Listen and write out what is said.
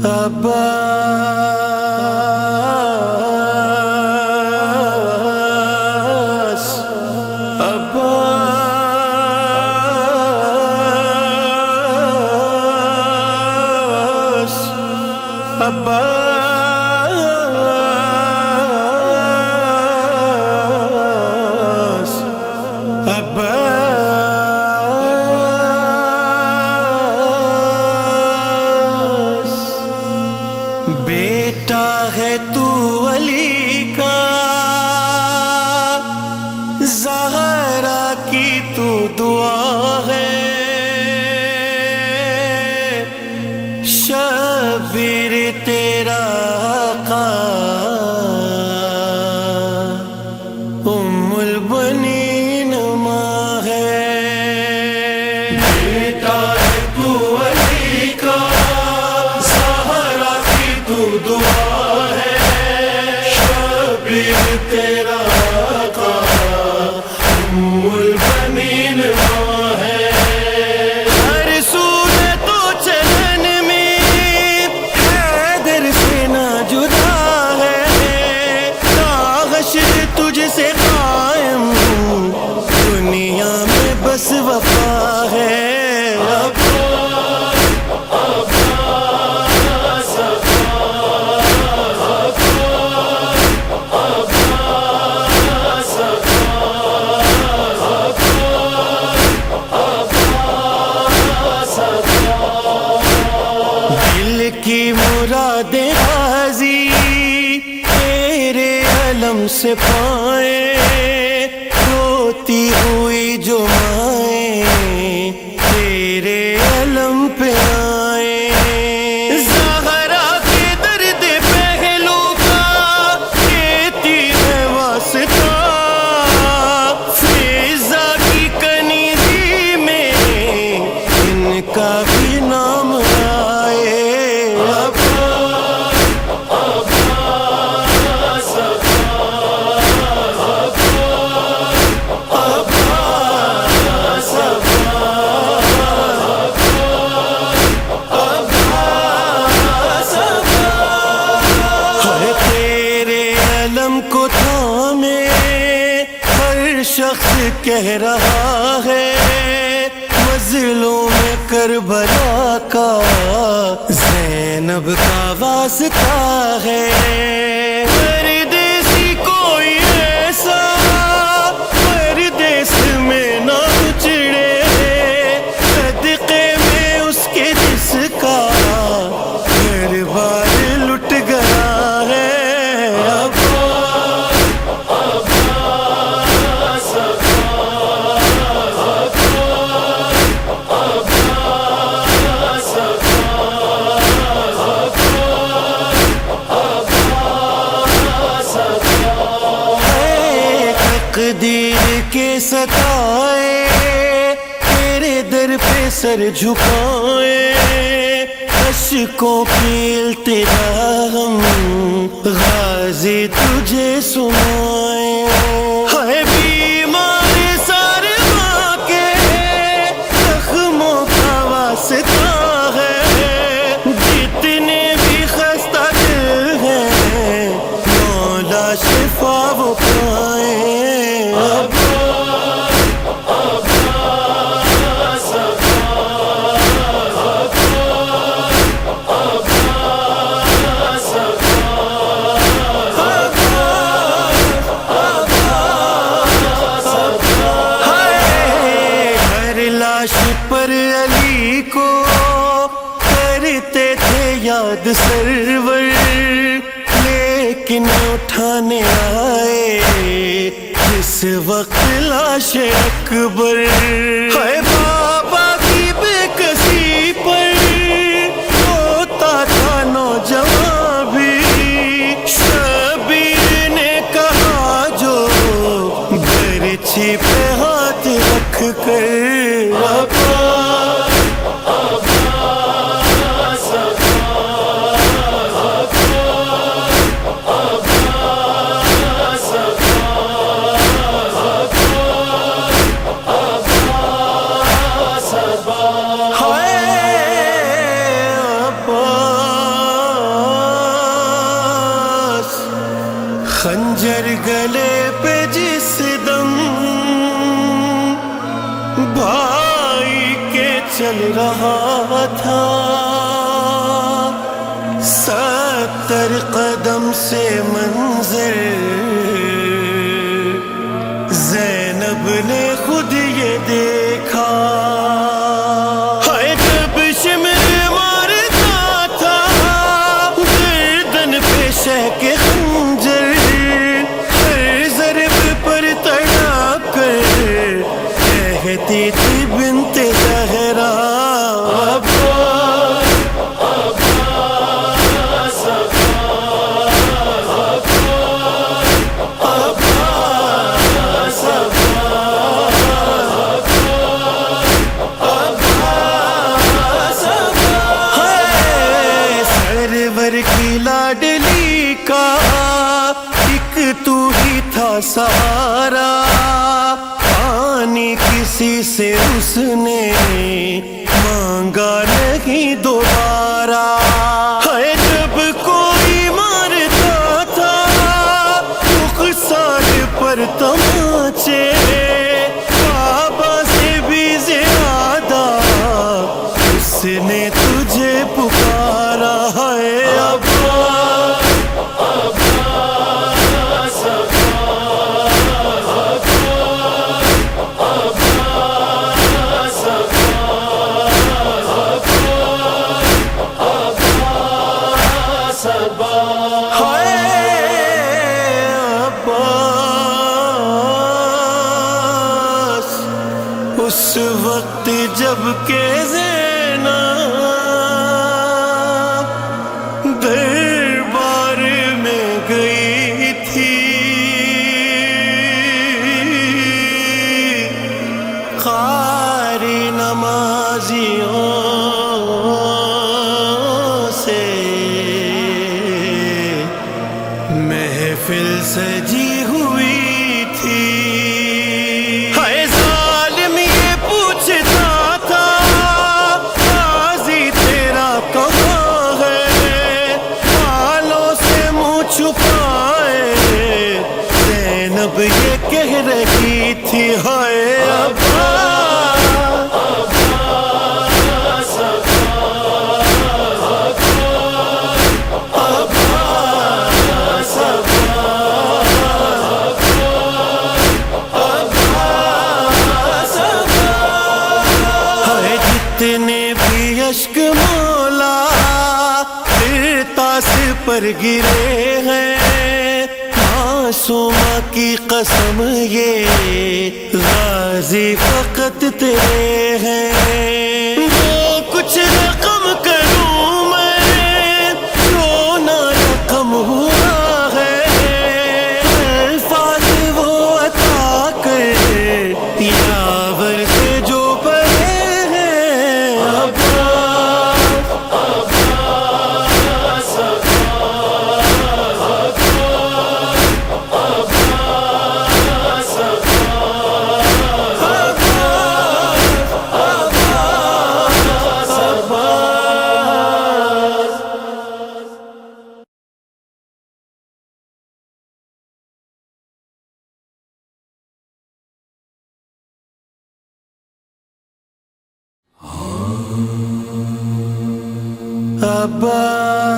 عباس عباس عباس عباس بیٹا ہے تو علی کا، زہرا کی تو دعا ہے، شبیر تیرا آقا، ام البنین ماں ہے۔ بیٹا ہے تو علی کا، زہرا کی تو دعا ہے، شبیر تیرا آقا، ام البنین ماں ہے۔ ہر سونے تو چلن میں حیدر سے نہ جدا ہے، تا حشر تجھ سے قائم، دنیا میں بس وفا ہے۔ دل کی مرادیں غازی تیرے علم سے پائیں، روتی ہوئی جو مائیں تیرے علم پہ آئیں، زہرا کے درد پہلو کا دیتی ہے واسطہ، فیضا کی کنیزی میں ان کا بھی نام آئے۔ کو تھامے ہر شخص کہہ رہا ہے، مظلوم کربلا کا زینب کا واسطہ ہے۔ پردیسی کوئی ایسا پردیس میں نہ اچڑے، صدقے میں اس کے جس کا گھر بار لٹ گیا ہے۔ تقدیر کے ستائے تیرے در پہ سر جھکائے، اشکوں کی التجا ہم غازی تجھے سنائیں۔ ہے بیمار سارے ماں کے زخموں کا واسطہ ہے، جتنے بھی خستہ دل ہیں مولا شفا وہ پائیں۔ پر علی کو کرتے تھے یاد سرور، لیکن اٹھانے آئے جس وقت لاش اکبر، ہے بابا کی بے کسی پر ہوتا تھا نوجوان بھی، شبیر نے کہا جو برچھی پہ ہاتھ رکھ کر، چل رہا تھا، 70 قدم سے منظر زینب نے خود یہ دیکھا، جب شمر مارتا تھا گردن پہ شہ کے خنجر، ہر ضرب پر تڑپ کر کہتی تھی بنت زہرا کی لاڈلی کا ایک تو ہی تھا سہارا، پانی کسی سے اس نے مانگا نہیں دوبارہ، جب کوئی مارتا تھا رخسار پر تماچے، بابا سے بھی زیادہ اس نے تجھے پکارا ہے اس وقت جب کہ زینب دربار میں گئی تھی، قاری نمازیوں سے محفل سجی ہوئی تھی، زینب یہ کہہ رہی تھی ہائے جتنے بھی اشک مولا تاس پر گرے ہیں، معصومہ کی قسم یہ غازی فقط تیرے ہیں، وہ کچھ رقم کروں میں جو نہ رقم ہوا ہے، الفاظ وہ عطا کر یاور سے جو بڑے ہیں، عباس